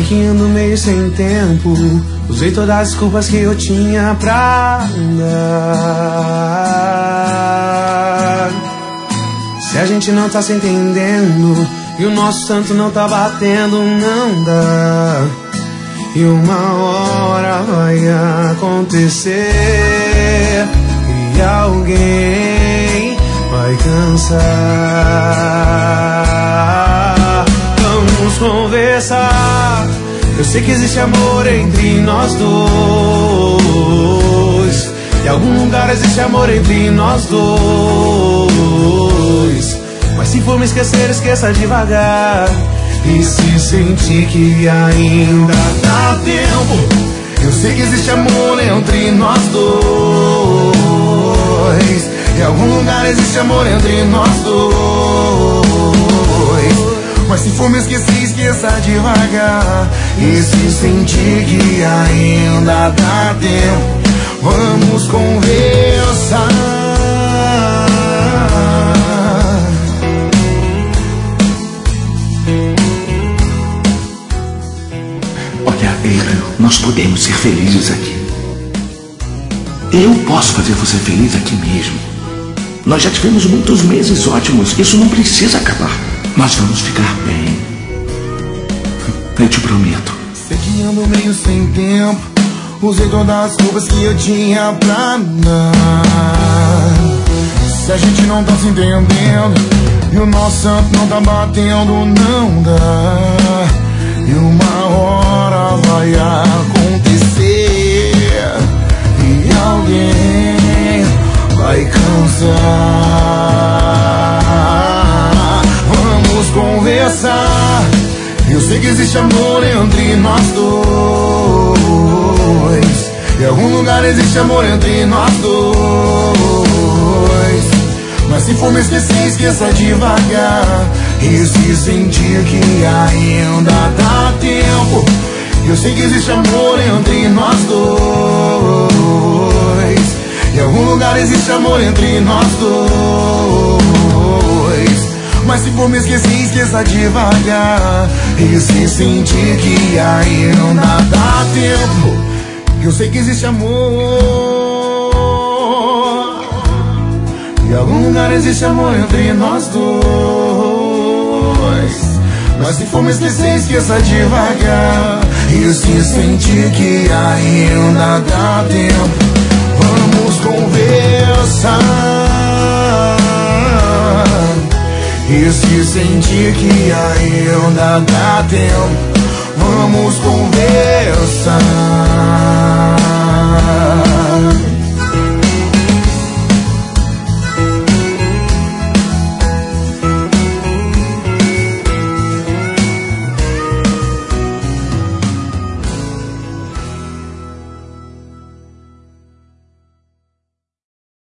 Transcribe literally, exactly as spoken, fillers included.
que ando meio sem tempo. Usei todas as desculpas que eu tinha pra dar. Se a gente não tá se entendendo e o nosso santo não tá batendo, não dá. E uma hora vai acontecer e alguém vai cansar. Vamos conversar. Eu sei que existe amor entre nós dois. Em algum lugar existe amor entre nós dois. Mas se for me esquecer, esqueça devagar. E se sentir que ainda dá tempo, eu sei que existe amor entre nós dois. Em algum lugar existe amor entre nós dois. Mas se for me esquecer, esqueça devagar. E se sentir que ainda dá tempo, vamos conversar. Olha, nós podemos ser felizes aqui. Eu posso fazer você feliz aqui mesmo. Nós já tivemos muitos meses ótimos. Isso não precisa acabar. Nós vamos ficar bem. Eu te prometo. Sei que ando meio sem tempo. Usei todas as roupas que eu tinha pra dar. Se a gente não tá se entendendo e o nosso santo não tá batendo, não dá. E uma hora vai acontecer e alguém vai cansar. Vamos conversar. Eu sei que existe amor entre nós dois. Em algum lugar existe amor entre nós dois. Mas se for me esquecer, esqueça devagar. E se sentir que ainda dá tempo, eu sei que existe amor entre nós dois. Em algum lugar existe amor entre nós dois. Mas se for me esquecer, esqueça devagar. E se sentir que ainda dá tempo, eu sei que existe amor. Em algum lugar existe amor entre nós dois. Mas se for me esquecer, esqueça devagar. E se sentir que ainda dá tempo, vamos conversar. E se sentir que ainda dá tempo,